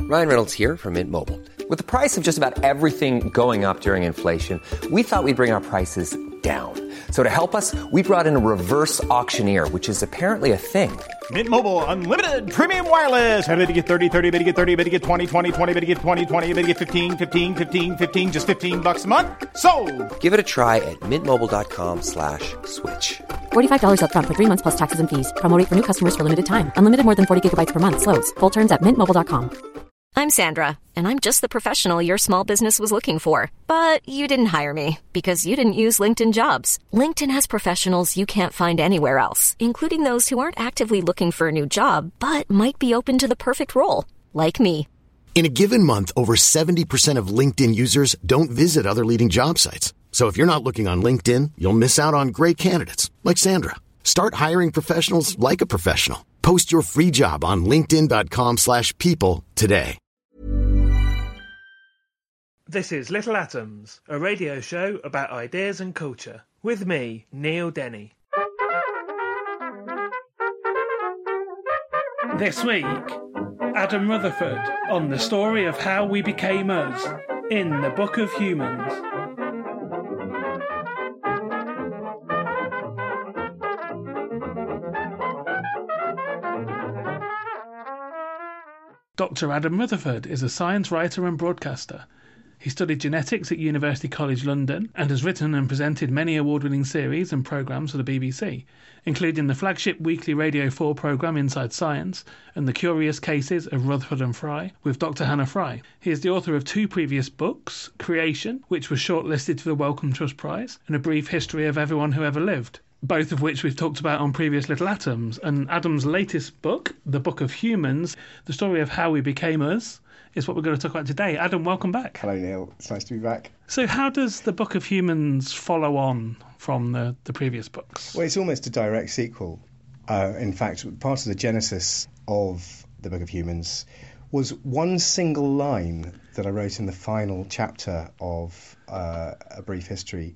Ryan Reynolds here from Mint Mobile. With the price of just about everything going up during inflation, we thought we'd bring our prices down. So to help us, we brought in a reverse auctioneer, which is apparently a thing. Mint Mobile Unlimited Premium Wireless. How to get 30, 30, bit to get 30, bit to get 20, 20, 20, bit to get 20, 20, bit to get 15, 15, 15, 15, just $15 a month? Sold! Give it a try at mintmobile.com/switch. $45 up front for 3 months plus taxes and fees. Promo rate for new customers for limited time. Unlimited more than 40 gigabytes per month. Slows full terms at mintmobile.com. I'm Sandra, and I'm just the professional your small business was looking for. But you didn't hire me because you didn't use LinkedIn Jobs. LinkedIn has professionals you can't find anywhere else, including those who aren't actively looking for a new job, but might be open to the perfect role, like me. In a given month, over 70% of LinkedIn users don't visit other leading job sites. So if you're not looking on LinkedIn, you'll miss out on great candidates like Sandra. Start hiring professionals like a professional. Post your free job on linkedin.com/people today. This is Little Atoms, a radio show about ideas and culture, with me, Neil Denny. This week, Adam Rutherford on the story of how we became us in the Book of Humans. Dr. Adam Rutherford is a science writer and broadcaster. He studied genetics at University College London and has written and presented many award-winning series and programmes for the BBC, including the flagship weekly Radio 4 programme Inside Science and the Curious Cases of Rutherford and Fry with Dr. Hannah Fry. He is the author of 2 previous books, Creation, which was shortlisted for the Wellcome Trust Prize, and A Brief History of Everyone Who Ever Lived, both of which we've talked about on previous Little Atoms. And Adam's latest book, The Book of Humans, the story of how we became us, is what we're going to talk about today. Adam, welcome back. Hello, Neil. It's nice to be back. So how does The Book of Humans follow on from the previous books? Well, it's almost a direct sequel. In fact, part of the genesis of The Book of Humans was one single line that I wrote in the final chapter of A Brief History.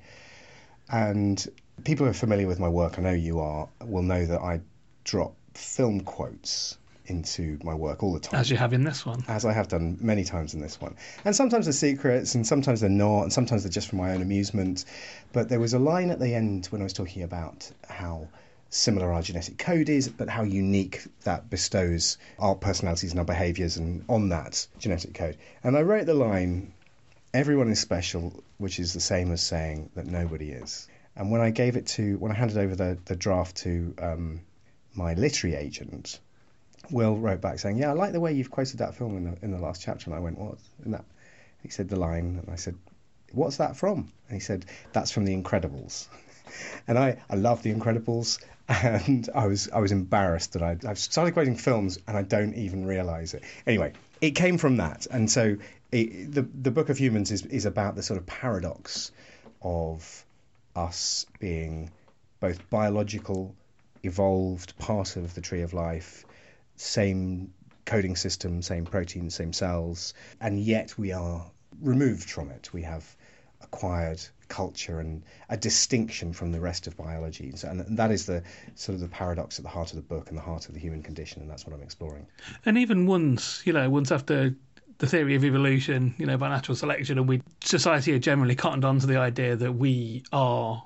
And people who are familiar with my work, I know you are, will know that I drop film quotes into my work all the time. As you have in this one. As I have done many times in this one. And sometimes they're secrets, and sometimes they're not, and sometimes they're just for my own amusement. But there was a line at the end when I was talking about how similar our genetic code is, but how unique that bestows our personalities and our behaviours and on that genetic code. And I wrote the line, "Everyone is special," which is the same as saying that nobody is. And when I handed over the draft to my literary agent, Will wrote back saying, "Yeah, I like the way you've quoted that film in the last chapter." And I went, "What?" And he said the line, and I said, "What's that from?" And he said, "That's from The Incredibles." And I love The Incredibles, and I was embarrassed that I've started quoting films and I don't even realise it. Anyway, it came from that, and so the Book of Humans is about the sort of paradox of us being both biological, evolved, part of the tree of life, same coding system, same proteins, same cells, and yet we are removed from it. We have acquired culture and a distinction from the rest of biology. And that is the sort of the paradox at the heart of the book and the heart of the human condition, and that's what I'm exploring. And even once after the theory of evolution, by natural selection, and society had generally cottoned on to the idea that we are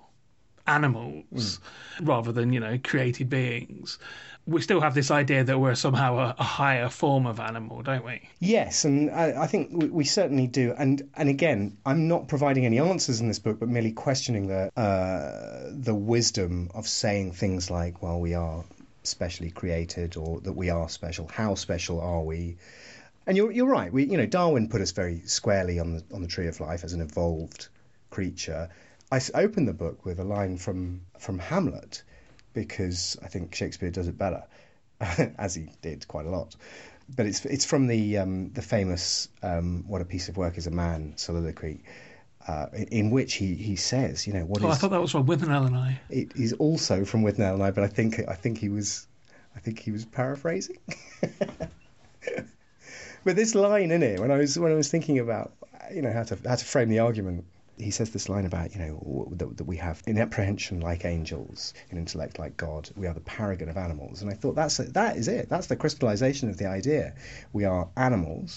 animals rather than, created beings. We still have this idea that we're somehow a higher form of animal, don't we? Yes, and I think we certainly do. And again, I'm not providing any answers in this book, but merely questioning the wisdom of saying things like, well, we are specially created, or that we are special. How special are we? And you're right. Darwin put us very squarely on the tree of life as an evolved creature. I opened the book with a line from Hamlet, because I think Shakespeare does it better, as he did quite a lot. But it's from the famous "What a Piece of Work is a Man" soliloquy, in which he says, what is. I thought that was from Withnail and I. It is also from Withnail and I, but I think he was paraphrasing. But this line in it, when I was thinking about how to frame the argument. He says this line about, that we have in apprehension like angels, in intellect like God. We are the paragon of animals. And I thought that is it. That's the crystallization of the idea. We are animals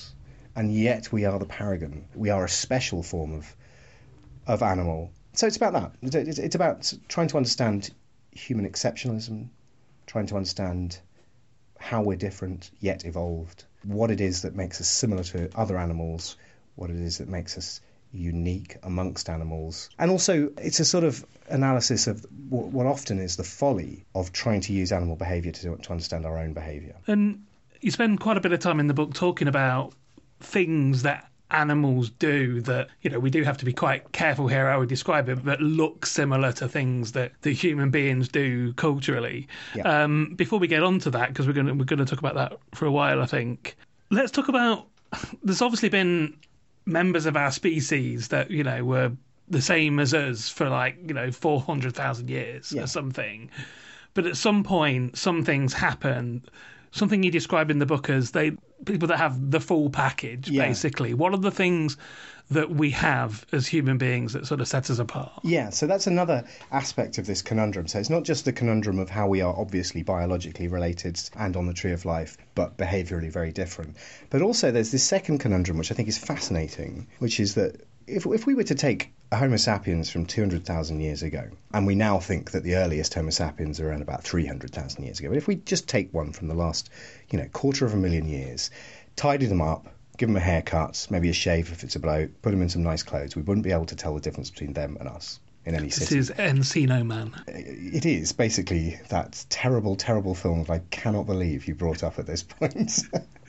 and yet we are the paragon. We are a special form of animal. So it's about that. It's about trying to understand human exceptionalism, trying to understand how we're different yet evolved, what it is that makes us similar to other animals, what it is that makes us unique amongst animals. And also it's a sort of analysis of what often is the folly of trying to use animal behaviour to understand our own behaviour. And you spend quite a bit of time in the book talking about things that animals do that, we do have to be quite careful here how we describe it, but look similar to things that the human beings do culturally. Yeah. Before we get on to that, because we're going to talk about that for a while, I think, let's talk about, there's obviously been members of our species that, were the same as us for 400,000 years or something. But at some point, some things happen. Something you describe in the book as people that have the full package, basically. What are the things that we have as human beings that sort of set us apart? Yeah, so that's another aspect of this conundrum. So it's not just the conundrum of how we are obviously biologically related and on the tree of life, but behaviourally very different. But also there's this second conundrum, which I think is fascinating, which is that if we were to take a Homo sapiens from 200,000 years ago, and we now think that the earliest Homo sapiens are around about 300,000 years ago, but if we just take one from the last, 250,000 years, tidy them up, give them a haircut, maybe a shave if it's a bloke, put them in some nice clothes, we wouldn't be able to tell the difference between them and us in any city. This is Encino Man. It is basically that terrible, terrible film that I cannot believe you brought up at this point.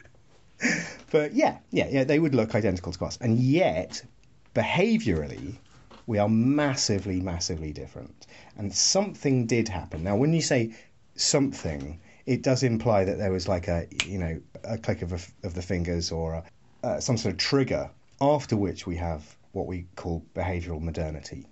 But yeah, they would look identical to us. And yet, behaviourally, we are massively, massively different. And something did happen. Now, when you say something, it does imply that there was like a click of the fingers or some sort of trigger, after which we have what we call behavioural modernity.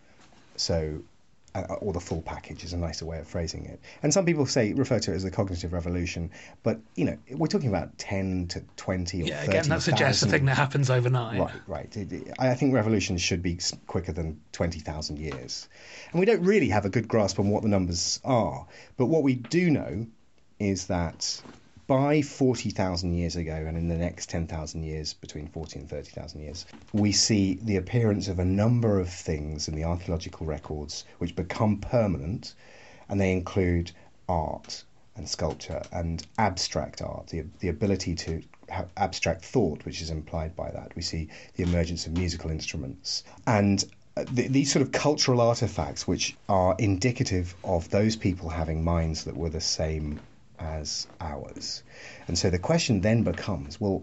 So, or the full package is a nicer way of phrasing it. And some people refer to it as the cognitive revolution, but, we're talking about 10 to 20 or 30. Yeah, again, that suggests a thing that happens overnight. Right. I think revolutions should be quicker than 20,000 years. And we don't really have a good grasp on what the numbers are, but what we do know is that by 40,000 years ago, and in the next 10,000 years, between 40 and 30,000 years, we see the appearance of a number of things in the archaeological records which become permanent, and they include art and sculpture and abstract art, the ability to have abstract thought, which is implied by that. We see the emergence of musical instruments. And these sort of cultural artefacts which are indicative of those people having minds that were the same as ours. And so the question then becomes, well,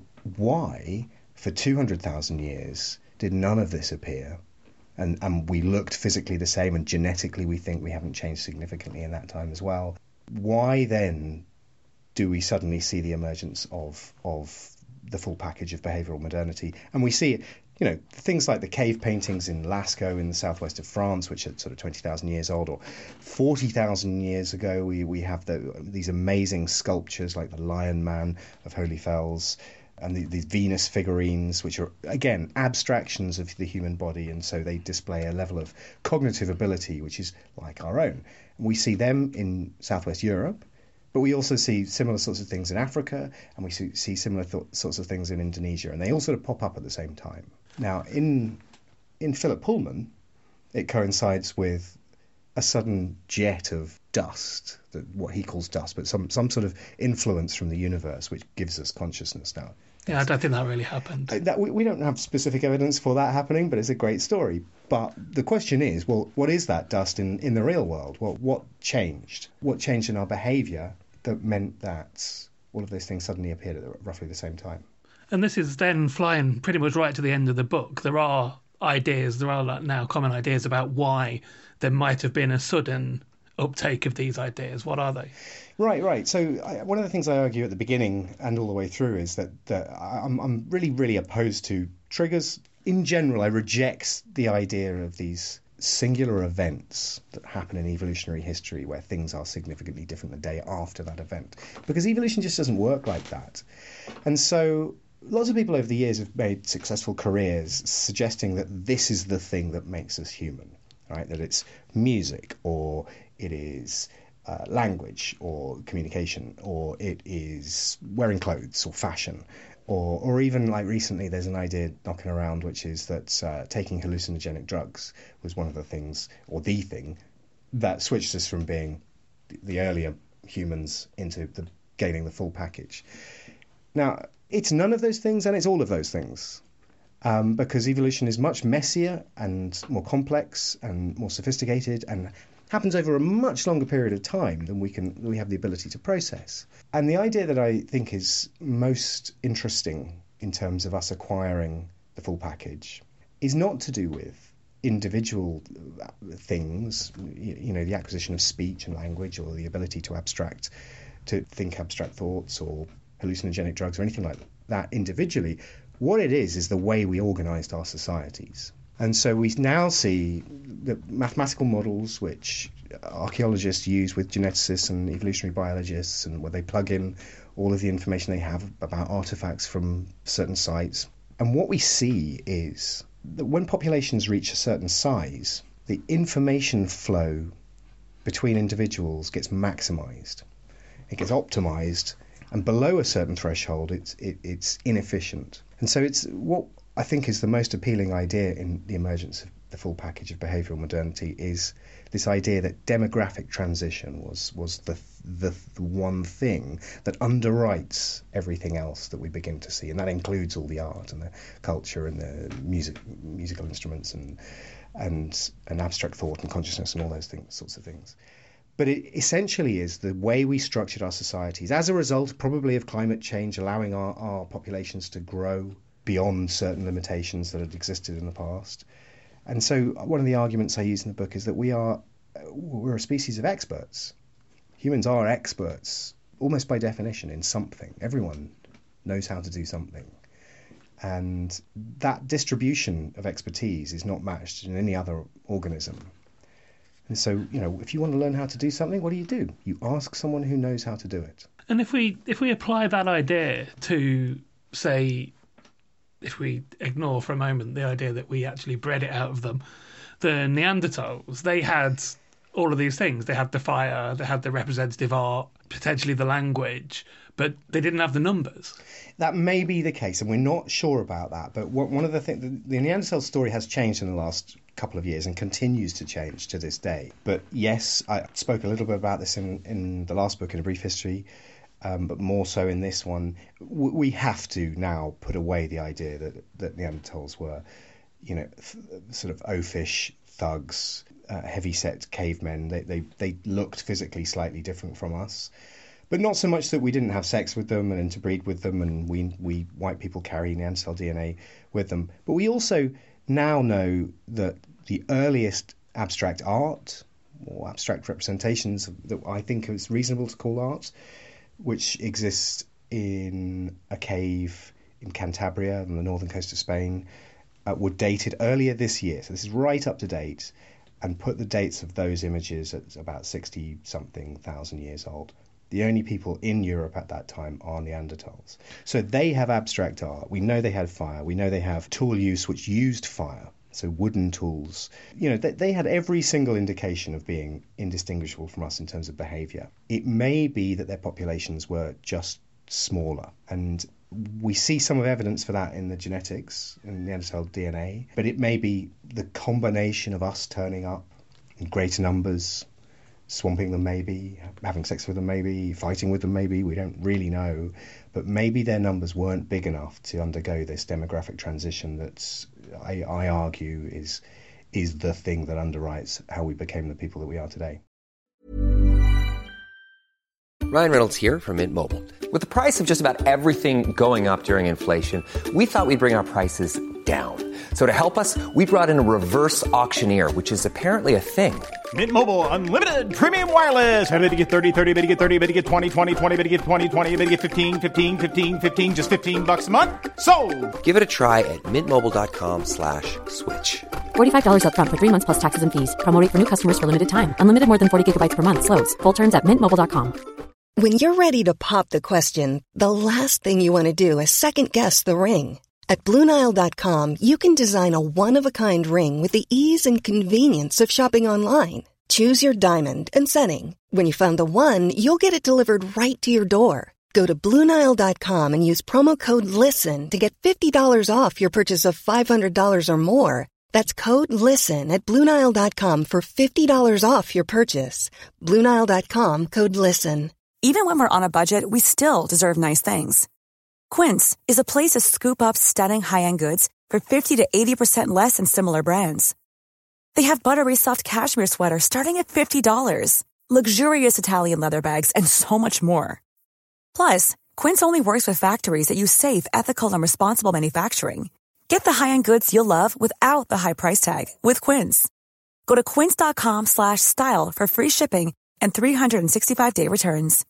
why for 200,000 years did none of this appear? And we looked physically the same, and genetically we think we haven't changed significantly in that time as well. Why then do we suddenly see the emergence of the full package of behavioural modernity? And we see it, things like the cave paintings in Lascaux in the southwest of France, which are sort of 20,000 years old, or 40,000 years ago we have these amazing sculptures like the Lion Man of Holyfels, and the Venus figurines, which are, again, abstractions of the human body, and so they display a level of cognitive ability which is like our own. And we see them in southwest Europe, but we also see similar sorts of things in Africa, and we see similar sorts of things in Indonesia, and they all sort of pop up at the same time. Now, in Philip Pullman, it coincides with a sudden jet of dust, what he calls dust, but some sort of influence from the universe which gives us consciousness now. Yeah, I don't think that really happened. We don't have specific evidence for that happening, but it's a great story. But the question is, well, what is that dust in the real world? Well, what changed? What changed in our behaviour that meant that all of those things suddenly appeared at roughly the same time? And this is then flying pretty much right to the end of the book. There are now common ideas about why there might have been a sudden uptake of these ideas. What are they? Right. So one of the things I argue at the beginning and all the way through is that I'm really, really opposed to triggers. In general, I reject the idea of these singular events that happen in evolutionary history where things are significantly different the day after that event, because evolution just doesn't work like that. And so lots of people over the years have made successful careers suggesting that this is the thing that makes us human, right? That it's music, or it is language or communication, or it is wearing clothes or fashion. Or even like recently there's an idea knocking around which is that taking hallucinogenic drugs was one of the things, or the thing, that switched us from being the earlier humans into gaining the full package. Now, it's none of those things and it's all of those things. Because evolution is much messier and more complex and more sophisticated and happens over a much longer period of time than we have the ability to process. And the idea that I think is most interesting in terms of us acquiring the full package is not to do with individual things, the acquisition of speech and language, or the ability to think abstract thoughts, or hallucinogenic drugs, or anything like that individually. What it is the way we organised our societies. And so we now see the mathematical models which archaeologists use with geneticists and evolutionary biologists, and where they plug in all of the information they have about artefacts from certain sites. And what we see is that when populations reach a certain size, the information flow between individuals gets maximised. It gets optimised, and below a certain threshold, it's inefficient. And so it's what I think is the most appealing idea in the emergence of the full package of behavioural modernity is this idea that demographic transition was the one thing that underwrites everything else that we begin to see, and that includes all the art and the culture and the musical instruments and abstract thought and consciousness and all those sorts of things. But it essentially is the way we structured our societies as a result probably of climate change allowing our populations to grow beyond certain limitations that had existed in the past. And so one of the arguments I use in the book is that we're a species of experts. Humans are experts, almost by definition, in something. Everyone knows how to do something. And that distribution of expertise is not matched in any other organism. And so, if you want to learn how to do something, what do? You ask someone who knows how to do it. And if we apply that idea to, say, if we ignore for a moment the idea that we actually bred it out of them, the Neanderthals, they had all of these things. They had the fire, they had the representative art, potentially the language, but they didn't have the numbers. That may be the case, and we're not sure about that. But one of the things, the Neanderthal story has changed in the last couple of years and continues to change to this day. But yes, I spoke a little bit about this in the last book, In a Brief History, but more so in this one. We have to now put away the idea that Neanderthals were, sort of oafish thugs, heavy-set cavemen. They looked physically slightly different from us. But not so much that we didn't have sex with them and interbreed with them, and we white people carry Neanderthal DNA with them. But we also now know that the earliest abstract art, or abstract representations that I think is reasonable to call art, which exists in a cave in Cantabria on the northern coast of Spain, were dated earlier this year. So this is right up to date, and put the dates of those images at about 60-something thousand years old. The only people in Europe at that time are Neanderthals. So they have abstract art. We know they had fire. We know they have tool use which used fire, so wooden tools. They had every single indication of being indistinguishable from us in terms of behaviour. It may be that their populations were just smaller, and we see some of evidence for that in the genetics, in Neanderthal DNA, but it may be the combination of us turning up in greater numbers, swamping them maybe, having sex with them maybe, fighting with them maybe, we don't really know. But maybe their numbers weren't big enough to undergo this demographic transition that I argue is the thing that underwrites how we became the people that we are today. Ryan Reynolds here from Mint Mobile. With the price of just about everything going up during inflation, we thought we'd bring our prices down. So to help us, we brought in a reverse auctioneer, which is apparently a thing. Mint Mobile Unlimited Premium Wireless. How to get 30, 30, bit to get 30, bit to get 20, 20, 20, bit to get 20, 20, bit to get 15, 15, 15, 15, just $15 a month? Sold! Give it a try at mintmobile.com/switch. $45 up front for 3 months plus taxes and fees. Promo rate for new customers for limited time. Unlimited more than 40 gigabytes per month. Slows full terms at mintmobile.com. When you're ready to pop the question, the last thing you want to do is second-guess the ring. At BlueNile.com, you can design a one-of-a-kind ring with the ease and convenience of shopping online. Choose your diamond and setting. When you find the one, you'll get it delivered right to your door. Go to BlueNile.com and use promo code LISTEN to get $50 off your purchase of $500 or more. That's code LISTEN at BlueNile.com for $50 off your purchase. BlueNile.com, code LISTEN. Even when we're on a budget, we still deserve nice things. Quince is a place to scoop up stunning high-end goods for 50 to 80% less than similar brands. They have buttery soft cashmere sweaters starting at $50, luxurious Italian leather bags, and so much more. Plus, Quince only works with factories that use safe, ethical, and responsible manufacturing. Get the high-end goods you'll love without the high price tag with Quince. Go to quince.com/style for free shipping and 365-day returns.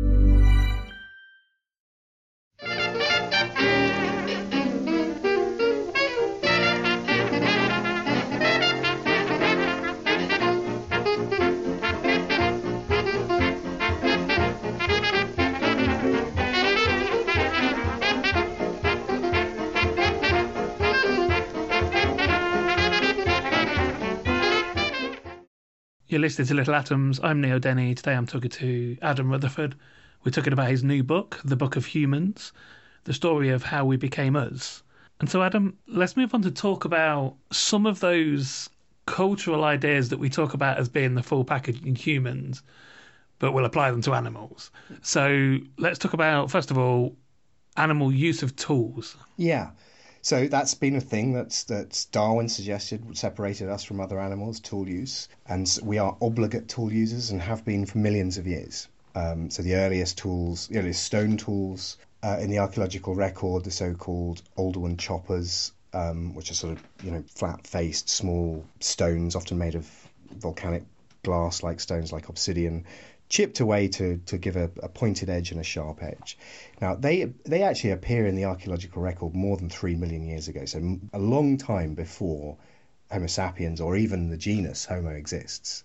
You're listening to Little Atoms. I'm Neil Denny. Today I'm talking to Adam Rutherford. We're talking about his new book, The Book of Humans, the story of how we became us. And so, Adam, let's move on to talk about some of those cultural ideas that we talk about as being the full package in humans, but we'll apply them to animals. So let's talk about, first of all, animal use of tools. Yeah. So that's been a thing that Darwin suggested separated us from other animals, tool use. And we are obligate tool users and have been for millions of years. So the earliest tools, the earliest stone tools in the archaeological record, the so-called Oldowan choppers, which are sort of, flat-faced, small stones, often made of volcanic glass-like stones like obsidian, chipped away to give a pointed edge and a sharp edge. Now, they actually appear in the archaeological record more than 3 million years ago, so a long time before Homo sapiens or even the genus Homo exists.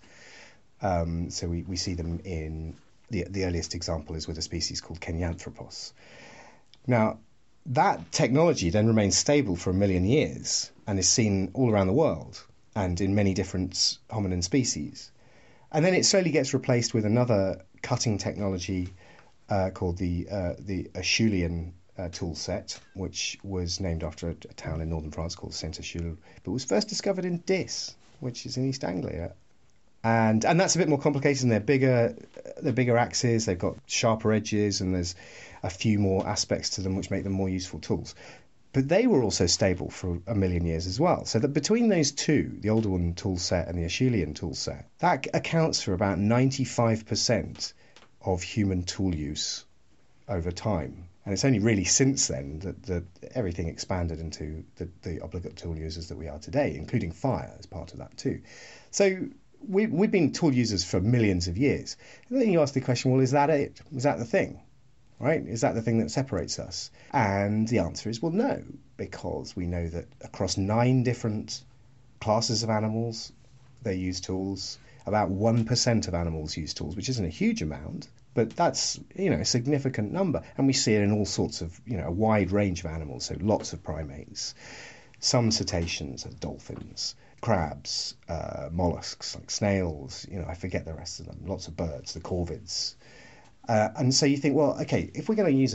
So we see them in the earliest example is with a species called Kenyanthropus. Now, that technology then remains stable for 1 million years and is seen all around the world and in many different hominin species. And then it slowly gets replaced with another cutting technology called the Acheulean tool set, which was named after a town in northern France called Saint-Achille, but was first discovered in Dis, which is in East Anglia. And that's a bit more complicated, and they're bigger axes, they've got sharper edges, and there's a few more aspects to them which make them more useful tools. But they were also stable for 1 million years as well. So that between those two, the Oldowan tool set and the Acheulean tool set, that accounts for about 95% of human tool use over time. And it's only really since then that everything expanded into the obligate tool users that we are today, including fire as part of that too. So we've been tool users for millions of years. And then you ask the question, well, is that it? Is that the thing? Right? Is that the thing that separates us? And the answer is, well, no, because we know that across 9 different classes of animals, they use tools. About 1% of animals use tools, which isn't a huge amount, but that's, a significant number. And we see it in all sorts of, a wide range of animals. So lots of primates, some cetaceans, dolphins, crabs, mollusks like snails, I forget the rest of them, lots of birds, the corvids. And so you think, well, okay, if we're going to use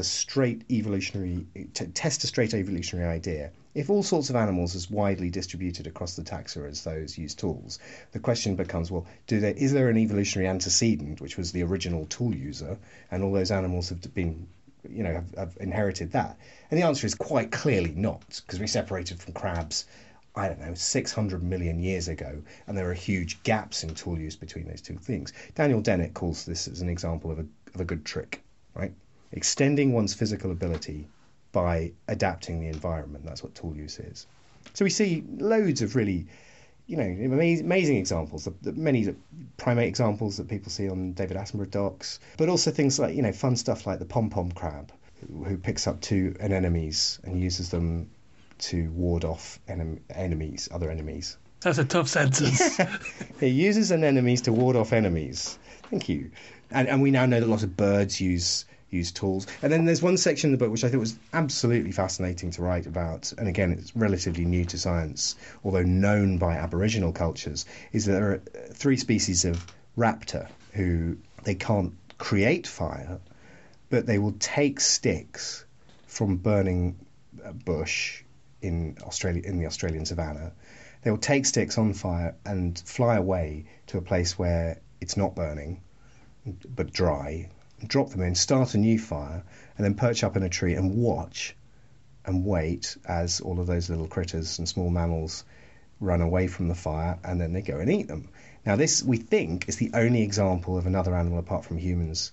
test a straight evolutionary idea, if all sorts of animals as widely distributed across the taxa as those use tools, the question becomes, well, is there an evolutionary antecedent, which was the original tool user, and all those animals have been, have inherited that? And the answer is quite clearly not, because we separated from crabs, 600 million years ago, and there are huge gaps in tool use between those two things. Daniel Dennett calls this as an example of a good trick, right? Extending one's physical ability by adapting the environment. That's what tool use is. So we see loads of really, amazing examples, many primate examples that people see on David Attenborough docs, but also things like, fun stuff like the pom-pom crab, who picks up 2 anemones and uses them to ward off other enemies. That's a tough sentence. He uses anemones to ward off enemies. Thank you. And we now know that lots of birds use tools. And then there's one section in the book which I thought was absolutely fascinating to write about, and again, it's relatively new to science, although known by Aboriginal cultures, is that there are 3 species of raptor who they can't create fire, but they will take sticks from burning bush in Australia, in the Australian savannah. They will take sticks on fire and fly away to a place where it's not burning, but dry, drop them in, start a new fire, and then perch up in a tree and watch and wait as all of those little critters and small mammals run away from the fire, and then they go and eat them. Now this, we think, is the only example of another animal apart from humans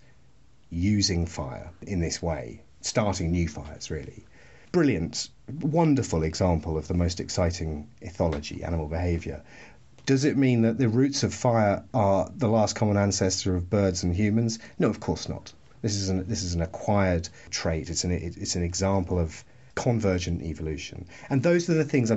using fire in this way, starting new fires, really. Brilliant, wonderful example of the most exciting ethology, animal behaviour. Does it mean that the roots of fire are the last common ancestor of birds and humans? No, of course not. This is an acquired trait. It's an example of convergent evolution. And those are the things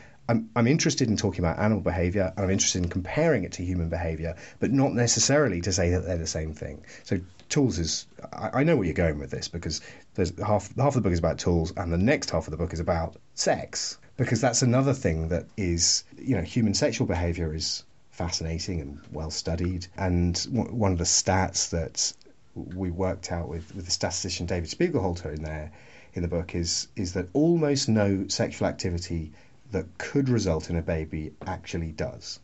I'm interested in talking about animal behaviour, and I'm interested in comparing it to human behaviour, but not necessarily to say that they're the same thing. So tools is, I know where you're going with this, because there's half the book is about tools, and the next half of the book is about sex, because that's another thing that is, human sexual behaviour is fascinating and well studied. And one of the stats that we worked out with the statistician David Spiegelhalter in the book is that almost no sexual activity that could result in a baby actually does.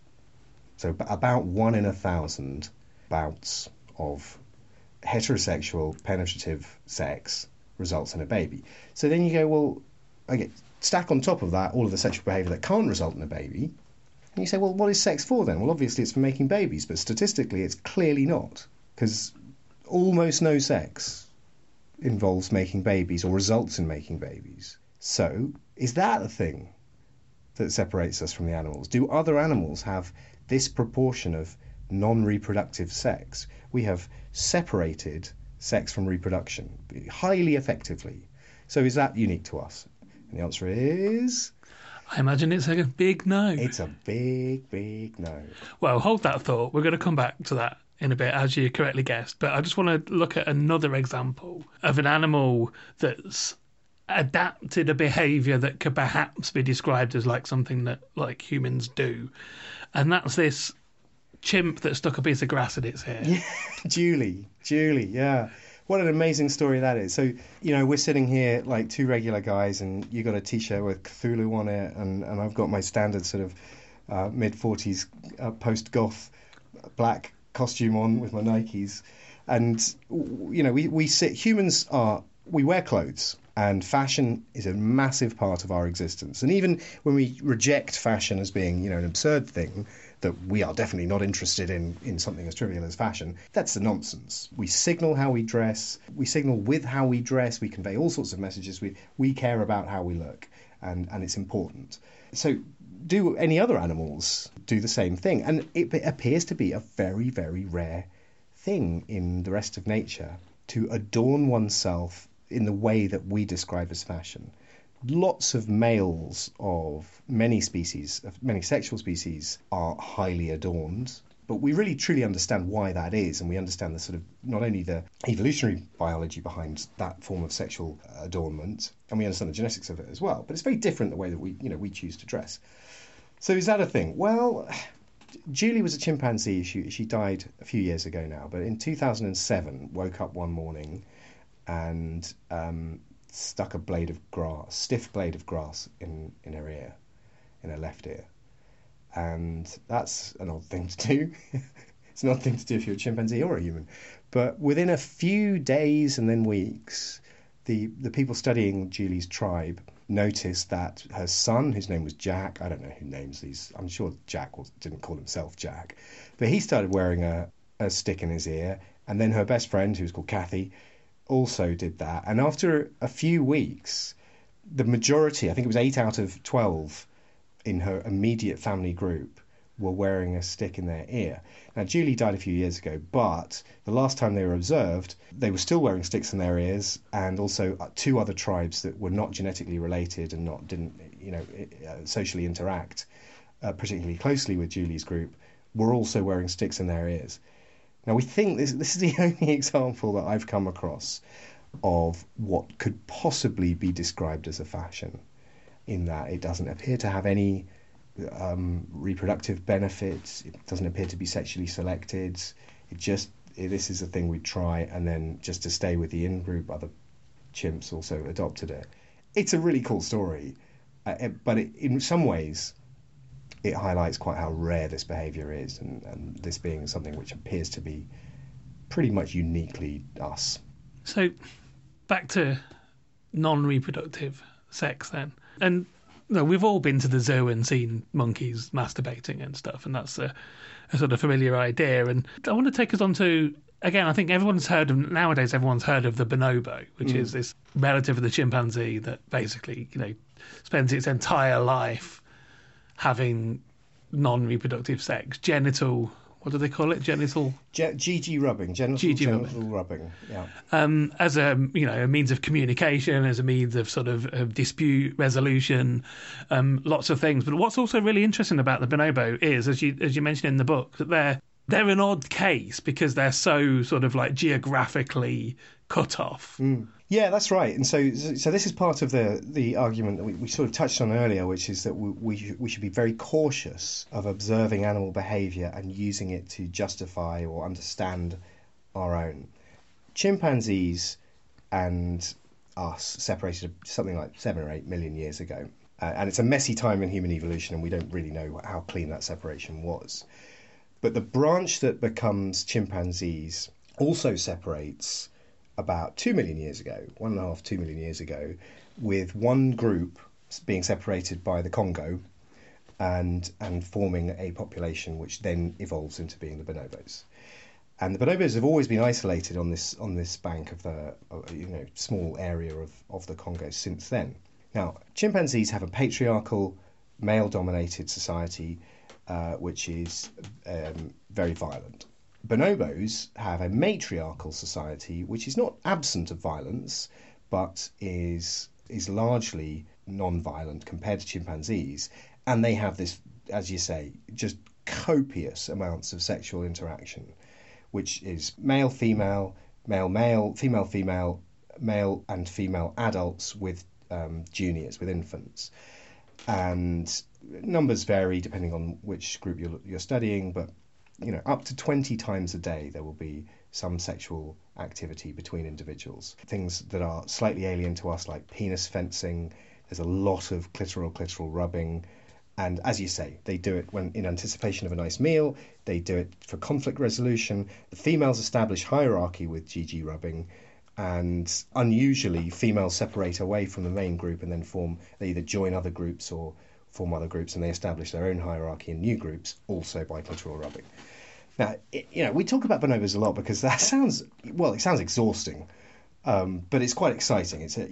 So about 1 in 1,000 bouts of heterosexual penetrative sex results in a baby. So then you go, well, okay, stack on top of that all of the sexual behaviour that can't result in a baby, and you say, well, what is sex for then? Well, obviously it's for making babies, but statistically it's clearly not, because almost no sex involves making babies or results in making babies. So is that a thing that separates us from the animals? Do other animals have this proportion of non-reproductive sex? We have separated sex from reproduction highly effectively. So is that unique to us? And the answer is... I imagine it's a big no. It's a big, big no. Well, hold that thought. We're going to come back to that in a bit, as you correctly guessed. But I just want to look at another example of an animal that's adapted a behaviour that could perhaps be described as like something that like humans do. And that's this chimp that stuck a piece of grass in its hair. Yeah, Julie, yeah. What an amazing story that is. So, we're sitting here like two regular guys, and you got a T-shirt with Cthulhu on it, and I've got my standard sort of mid-40s post-goth black costume on with my Nikes. And, we sit, we wear clothes, and fashion is a massive part of our existence. And even when we reject fashion as being, an absurd thing, that we are definitely not interested in something as trivial as fashion, that's the nonsense. We signal how we dress, we signal with how we dress, we convey all sorts of messages, we care about how we look, and it's important. So do any other animals do the same thing? And it appears to be a very, very rare thing in the rest of nature to adorn oneself in the way that we describe as fashion. Lots of males of many species, of many sexual species, are highly adorned, but we really truly understand why that is, and we understand the sort of, not only the evolutionary biology behind that form of sexual adornment, and we understand the genetics of it as well, but it's very different the way that we choose to dress. So is that a thing? Well, Julie was a chimpanzee. She died a few years ago now, but in 2007 woke up one morning and stuck a stiff blade of grass in her ear, in her left ear. And that's an odd thing to do. It's an odd thing to do if you're a chimpanzee or a human. But within a few days and then weeks, the people studying Julie's tribe noticed that her son, whose name was Jack, I don't know who names these, I'm sure Jack didn't call himself Jack, but he started wearing a stick in his ear, and then her best friend, who was called Kathy, also did that. And after a few weeks, the majority, I think it was 8 out of 12 in her immediate family group, were wearing a stick in their ear. Now, Julie died a few years ago, but the last time they were observed, they were still wearing sticks in their ears, and also 2 other tribes that were not genetically related and didn't socially interact particularly closely with Julie's group, were also wearing sticks in their ears. Now, we think this is the only example that I've come across of what could possibly be described as a fashion, in that it doesn't appear to have any reproductive benefits, it doesn't appear to be sexually selected, it just this is a thing we'd try, and then just to stay with the in-group, other chimps also adopted it. It's a really cool story, but in some ways it highlights quite how rare this behaviour is, and this being something which appears to be pretty much uniquely us. So, back to non-reproductive sex then. And we've all been to the zoo and seen monkeys masturbating and stuff, and that's a sort of familiar idea. And I want to take us on to, again, I think nowadays everyone's heard of the bonobo, which is this relative of the chimpanzee that basically, spends its entire life having non-reproductive sex, genital, what do they call it? Genital? GG rubbing, genital rubbing, yeah. As a means of communication, as a means of sort of dispute resolution, lots of things. But what's also really interesting about the bonobo is, as you mentioned in the book, that they're an odd case because they're so sort of like geographically cut off. Yeah, that's right. And so this is part of the argument that we sort of touched on earlier, which is that we should be very cautious of observing animal behaviour and using it to justify or understand our own. Chimpanzees and us separated something like 7 or 8 million years ago. And it's a messy time in human evolution, and we don't really know how clean that separation was. But the branch that becomes chimpanzees also separates about 2 million years ago, 1.5, 2 million years ago, with one group being separated by the Congo and forming a population which then evolves into being the bonobos. And the bonobos have always been isolated on this bank of the small area of the Congo since then. Now, chimpanzees have a patriarchal, male-dominated society which is very violent. Bonobos have a matriarchal society which is not absent of violence, but is largely non-violent compared to chimpanzees, and they have this, as you say, just copious amounts of sexual interaction, which is male-female, male-male, female-female, male and female adults with juniors, with infants. And numbers vary depending on which group you're studying, but up to 20 times a day there will be some sexual activity between individuals. Things that are slightly alien to us, like penis fencing. There's a lot of clitoral rubbing. And as you say, they do it when in anticipation of a nice meal. They do it for conflict resolution. The females establish hierarchy with GG rubbing. And unusually, females separate away from the main group and then they either join other groups or form other groups, and they establish their own hierarchy in new groups, also by clitoral rubbing. Now, we talk about bonobos a lot because that sounds exhausting, but it's quite exciting. It's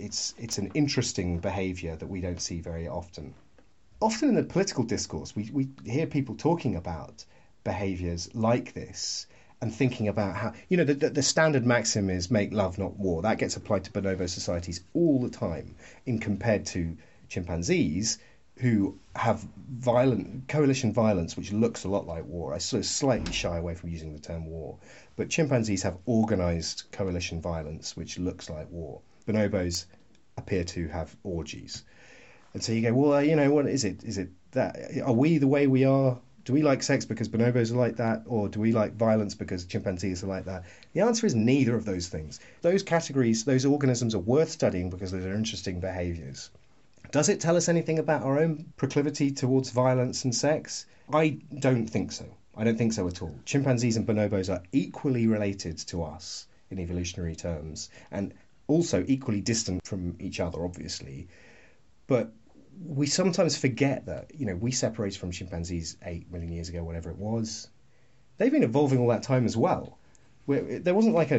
an interesting behaviour that we don't see very often. Often in the political discourse, we hear people talking about behaviours like this and thinking about how, the standard maxim is make love, not war. That gets applied to bonobo societies all the time, compared to chimpanzees, who have coalition violence, which looks a lot like war. I sort of slightly shy away from using the term war, but chimpanzees have organised coalition violence, which looks like war. Bonobos appear to have orgies. And so you go, well, what is it? Is it that? Are we the way we are? Do we like sex because bonobos are like that? Or do we like violence because chimpanzees are like that? The answer is neither of those things. Those categories, those organisms are worth studying because they're interesting behaviours. Does it tell us anything about our own proclivity towards violence and sex? I don't think so. I don't think so at all. Chimpanzees and bonobos are equally related to us in evolutionary terms, and also equally distant from each other, obviously. But we sometimes forget that, we separated from chimpanzees 8 million years ago, whatever it was. They've been evolving all that time as well. There wasn't like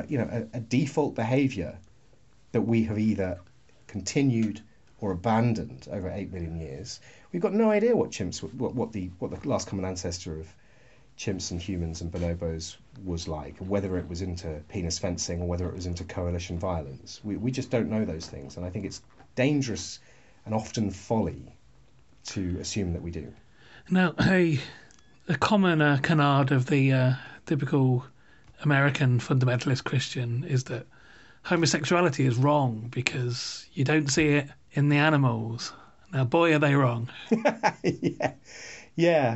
a default behaviour that we have either continued or abandoned over 8 million years. We've got no idea what the last common ancestor of chimps and humans and bonobos was like, whether it was into penis fencing or whether it was into coalition violence. We just don't know those things, and I think it's dangerous and often folly to assume that we do. Now, a common canard of the typical American fundamentalist Christian is that homosexuality is wrong because you don't see it in the animals. Now, boy, are they wrong. Yeah.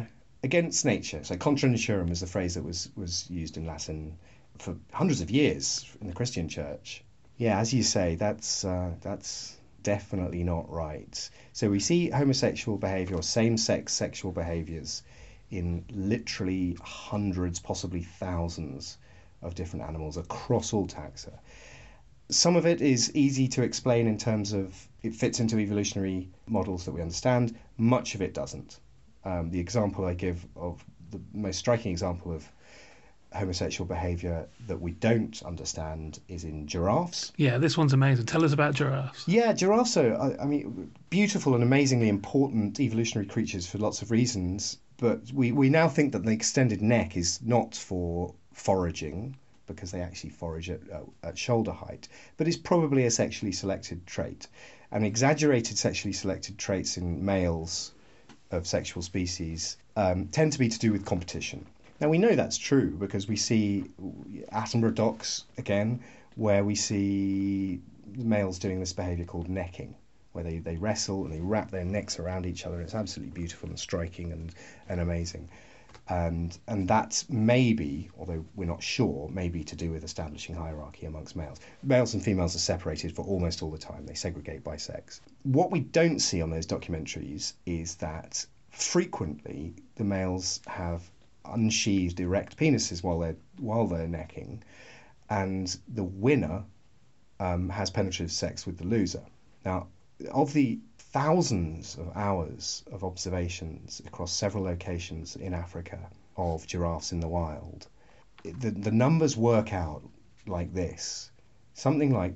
against nature. So contra naturam is the phrase that was used in Latin for hundreds of years in the Christian church. Yeah, as you say, that's definitely not right. So we see homosexual behaviour or same-sex sexual behaviours in literally hundreds, possibly thousands of different animals across all taxa. Some of it is easy to explain in terms of it fits into evolutionary models that we understand. Much of it doesn't. The example I give of the most striking example of homosexual behaviour that we don't understand is in giraffes. Yeah, this one's amazing. Tell us about giraffes. Yeah, giraffes are, I mean, beautiful and amazingly important evolutionary creatures for lots of reasons, but we now think that the extended neck is not for foraging, because they actually forage at shoulder height, but it's probably a sexually selected trait. And exaggerated sexually selected traits in males of sexual species tend to be to do with competition. Now, we know that's true because we see Attenborough docs, again, where we see males doing this behaviour called necking, where they wrestle and they wrap their necks around each other. It's absolutely beautiful and striking and amazing. And that's maybe, although we're not sure, maybe to do with establishing hierarchy amongst males. Males and females are separated for almost all the time. They segregate by sex. What we don't see on those documentaries is that frequently the males have unsheathed erect penises while they're necking, and the winner has penetrative sex with the loser. Now, of the thousands of hours of observations across several locations in Africa of giraffes in the wild, the numbers work out like this. Something like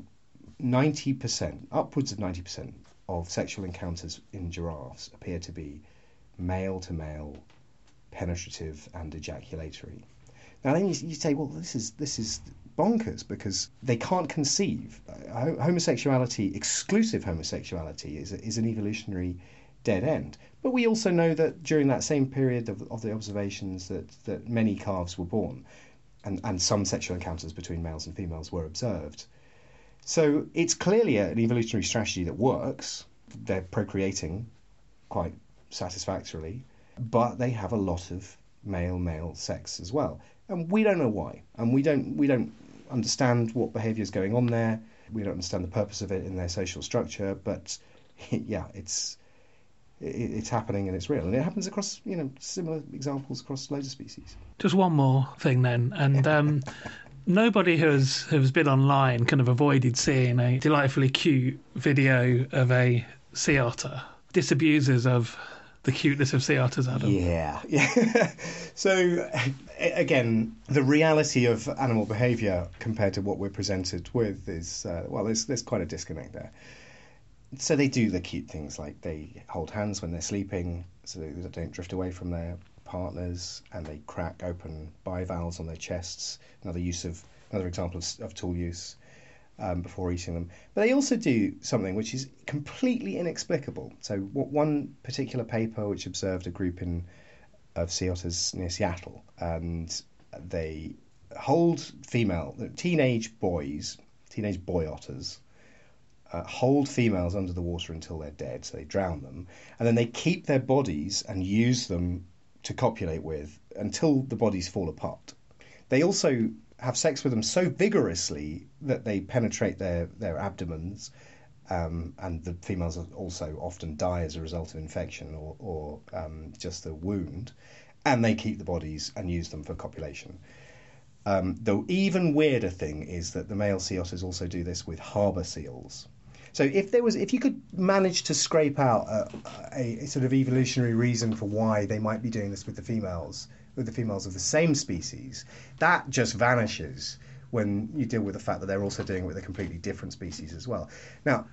90%, upwards of 90% of sexual encounters in giraffes appear to be male-to-male, penetrative and ejaculatory. Now then you say, well, this is bonkers, because they can't conceive. Homosexuality, exclusive homosexuality, is an evolutionary dead end. But we also know that during that same period of the observations that many calves were born, and some sexual encounters between males and females were observed. So it's clearly an evolutionary strategy that works. They're procreating quite satisfactorily, but they have a lot of male-male sex as well. And we don't know why. And we don't understand what behaviour is going on there. We don't understand the purpose of it in their social structure. But yeah, it's happening and it's real. And it happens across, similar examples across loads of species. Just one more thing then. And nobody who's been online kind of avoided seeing a delightfully cute video of a sea otter. Disabusers of the cuteness of sea otters, Adam. Yeah. So, again, the reality of animal behaviour compared to what we're presented with is, there's quite a disconnect there. So they do the cute things like they hold hands when they're sleeping so they don't drift away from their partners, and they crack open bivalves on their chests. Another example of tool use before eating them. But they also do something which is completely inexplicable. So one particular paper which observed a group of sea otters near Seattle, and they hold teenage boy otters, hold females under the water until they're dead, so they drown them, and then they keep their bodies and use them to copulate with until the bodies fall apart. They also have sex with them so vigorously that they penetrate their abdomens, and the females also often die as a result of infection or just a wound, and they keep the bodies and use them for copulation. The even weirder thing is that the male sea otters also do this with harbour seals. So if you could manage to scrape out a sort of evolutionary reason for why they might be doing this with the females of the same species, that just vanishes when you deal with the fact that they're also doing it with a completely different species as well. Now,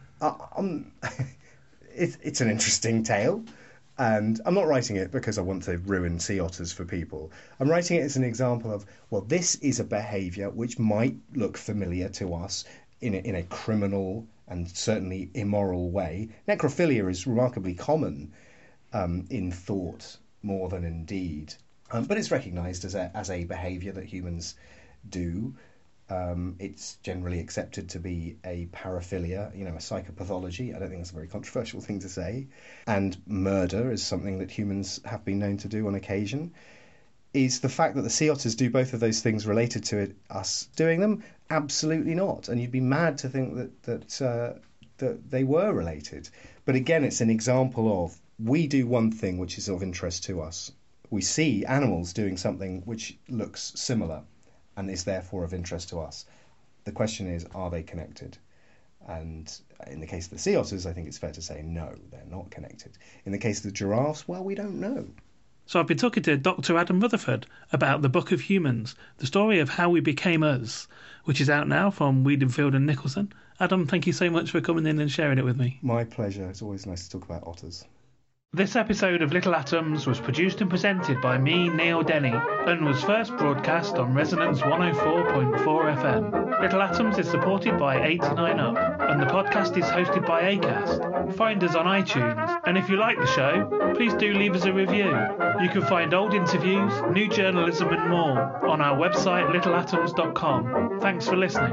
it's an interesting tale, and I'm not writing it because I want to ruin sea otters for people. I'm writing it as an example of, well, this is a behaviour which might look familiar to us in a criminal and certainly immoral way. Necrophilia is remarkably common in thought more than in deed. But it's recognised as a behaviour that humans do. It's generally accepted to be a paraphilia, a psychopathology. I don't think that's a very controversial thing to say. And murder is something that humans have been known to do on occasion. Is the fact that the sea otters do both of those things related to us doing them? Absolutely not. And you'd be mad to think that they were related. But again, it's an example of we do one thing which is of interest to us. We see animals doing something which looks similar and is therefore of interest to us. The question is, are they connected? And in the case of the sea otters, I think it's fair to say no, they're not connected. In the case of the giraffes, well, we don't know. So I've been talking to Dr. Adam Rutherford about The Book of Humans, the story of how we became us, which is out now from Wiedenfield and Nicholson. Adam, thank you so much for coming in and sharing it with me. My pleasure. It's always nice to talk about otters. This episode of Little Atoms was produced and presented by me, Neil Denny, and was first broadcast on Resonance 104.4 FM. Little Atoms is supported by 89Up, and the podcast is hosted by Acast. Find us on iTunes, and if you like the show, please do leave us a review. You can find old interviews, new journalism and more on our website littleatoms.com. Thanks for listening.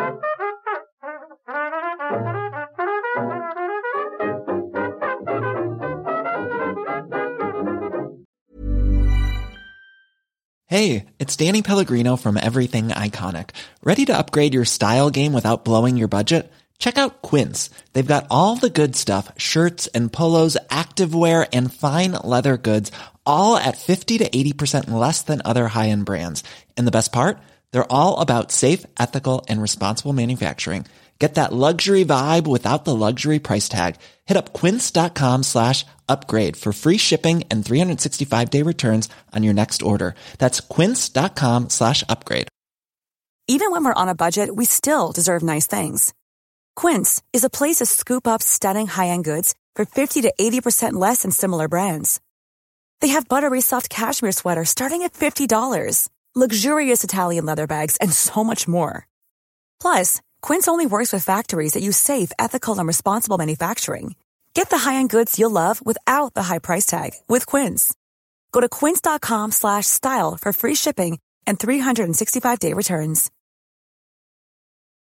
Hey, it's Danny Pellegrino from Everything Iconic. Ready to upgrade your style game without blowing your budget? Check out Quince. They've got all the good stuff, shirts and polos, activewear, and fine leather goods, all at 50 to 80% less than other high-end brands. And the best part? They're all about safe, ethical, and responsible manufacturing. Get that luxury vibe without the luxury price tag. Hit up quince.com/upgrade for free shipping and 365-day returns on your next order. That's quince.com/upgrade. Even when we're on a budget, we still deserve nice things. Quince is a place to scoop up stunning high-end goods for 50 to 80% less than similar brands. They have buttery soft cashmere sweaters starting at $50, luxurious Italian leather bags, and so much more. Plus, Quince only works with factories that use safe, ethical, and responsible manufacturing. Get the high-end goods you'll love without the high price tag with Quince. Go to quince.com/style for free shipping and 365-day returns.